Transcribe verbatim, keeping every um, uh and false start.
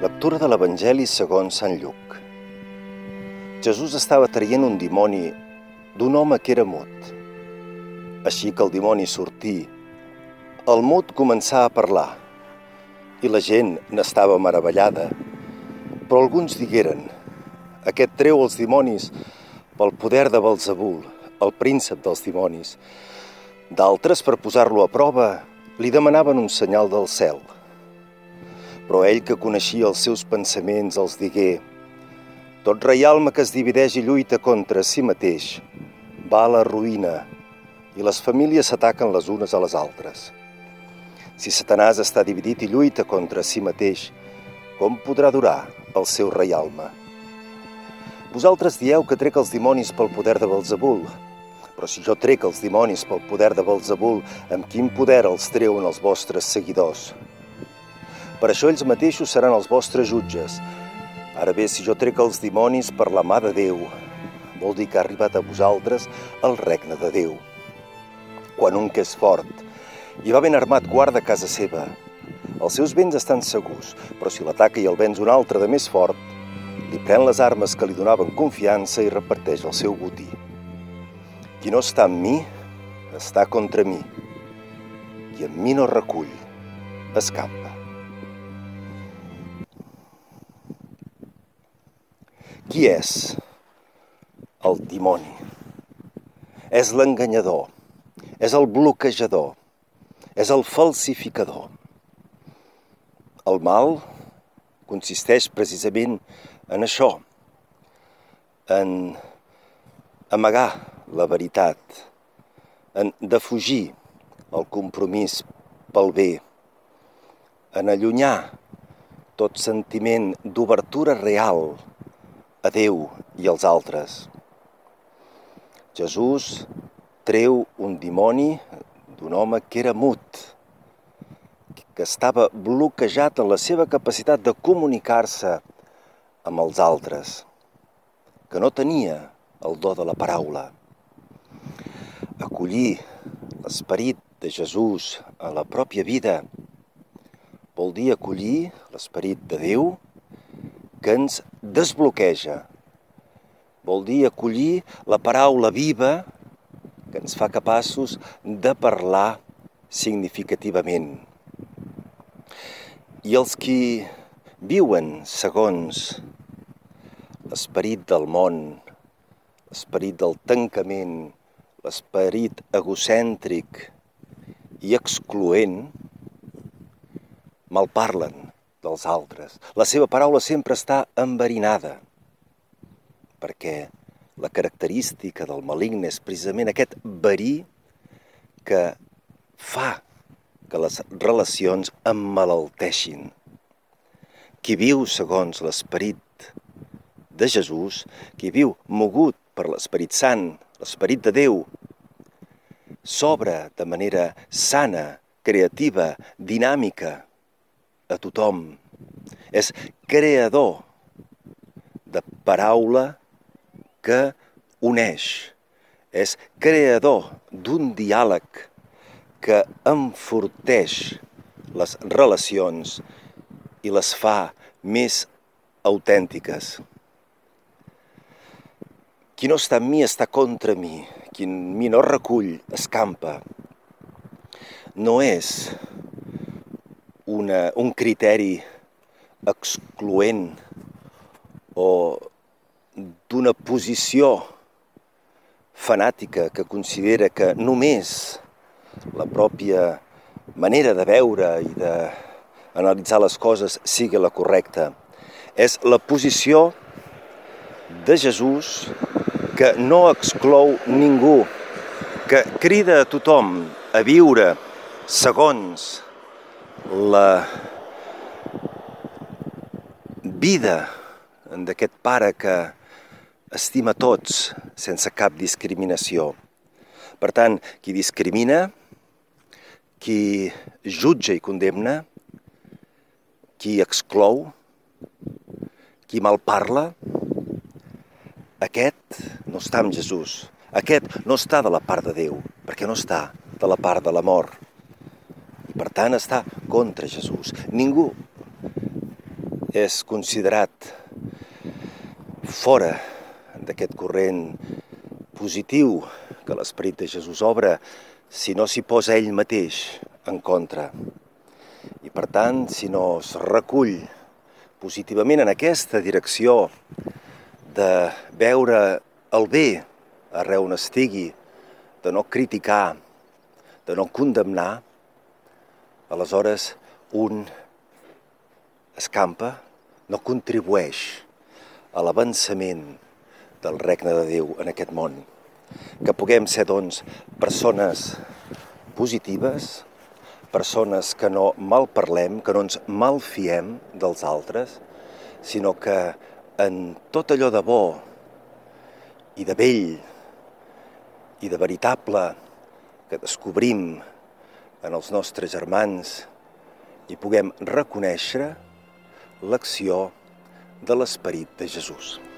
Lectura de l'Evangeli segons Sant Lluc. Jesús estava traient un dimoni d'un home que era mut. Així que el dimoni sortí, el mut començà a parlar, i la gent n'estava meravellada. Però alguns digueren: aquest treu els dimonis pel poder de Belzebul, el príncep dels dimonis. D'altres, per posar-lo a prova, li demanaven un senyal del cel. Però ell, que coneixia els seus pensaments, els digué: tot reialme que es divideix i lluita contra si mateix va a la ruïna, i les famílies s'ataquen les unes a les altres. Si Satanàs està dividit i lluita contra si mateix, com podrà durar el seu reialme? Vosaltres dieu que trec els dimonis pel poder de Belzebul, però si jo trec els dimonis pel poder de Belzebul, amb quin poder els treuen els vostres seguidors? Per això ells mateixos seran els vostres jutges. Ara bé, si jo trec els dimonis per la mà de Déu, vol dir que ha arribat a vosaltres el regne de Déu. Quan un que és fort i va ben armat guarda casa seva, els seus béns estan segurs, però si l'ataca i el venç un altre de més fort, li pren les armes que li donaven confiança i reparteix el seu botí. Qui no està amb mi, està contra mi. Qui amb mi no recull, escampa. Qui és? El dimoni. És l'enganyador, és el bloquejador, és el falsificador. El mal consisteix precisament en això, en amagar la veritat, en defugir el compromís pel bé, en allunyar tot sentiment d'obertura real a Déu i als altres. Jesús treu un dimoni d'un home que era mut, que estava bloquejat en la seva capacitat de comunicar-se amb els altres, que no tenia el do de la paraula. Acollir l'esperit de Jesús a la pròpia vida vol dir acollir l'esperit de Déu que ens desbloqueja. Vol dir acollir la paraula viva que ens fa capaços de parlar significativament. I els qui viuen segons l'esperit del món, l'esperit del tancament, l'esperit egocèntric i excloent, malparlen dels altres. La seva paraula sempre està enverinada, perquè la característica del maligne és precisament aquest verí que fa que les relacions emmalalteixin. Qui viu segons l'esperit de Jesús, qui viu mogut per l'esperit sant, l'esperit de Déu, s'obre de manera sana, creativa, dinàmica a tothom. És creador de paraula que uneix. És creador d'un diàleg que enforteix les relacions i les fa més autèntiques. Qui no està amb mi està contra mi. Qui en mi no recull, escampa. No és una, un criteri excloent o d'una posició fanàtica que considera que només la pròpia manera de veure i d'analitzar les coses sigui la correcta. És la posició de Jesús que no exclou ningú, que crida a tothom a viure segons la vida d'aquest pare que estima tots sense cap discriminació. Per tant, qui discrimina, qui jutja i condemna, qui exclou, qui malparla, aquest no està amb Jesús. Aquest no està de la part de Déu, perquè no està de la part de l'amor. I per tant està contra Jesús. Ningú és considerat fora d'aquest corrent positiu que l'Esperit de Jesús obre si no s'hi posa ell mateix en contra. I per tant, si no es recull positivament en aquesta direcció de veure el bé arreu on estigui, de no criticar, de no condemnar, aleshores un escampa, no contribueix a l'avançament del regne de Déu en aquest món. Que puguem ser, doncs, persones positives, persones que no malparlem, que no ens malfiem dels altres, sinó que en tot allò de bo i de bell i de veritable que descobrim en els nostres germans i puguem reconèixer l'acció de l'Esperit de Jesús.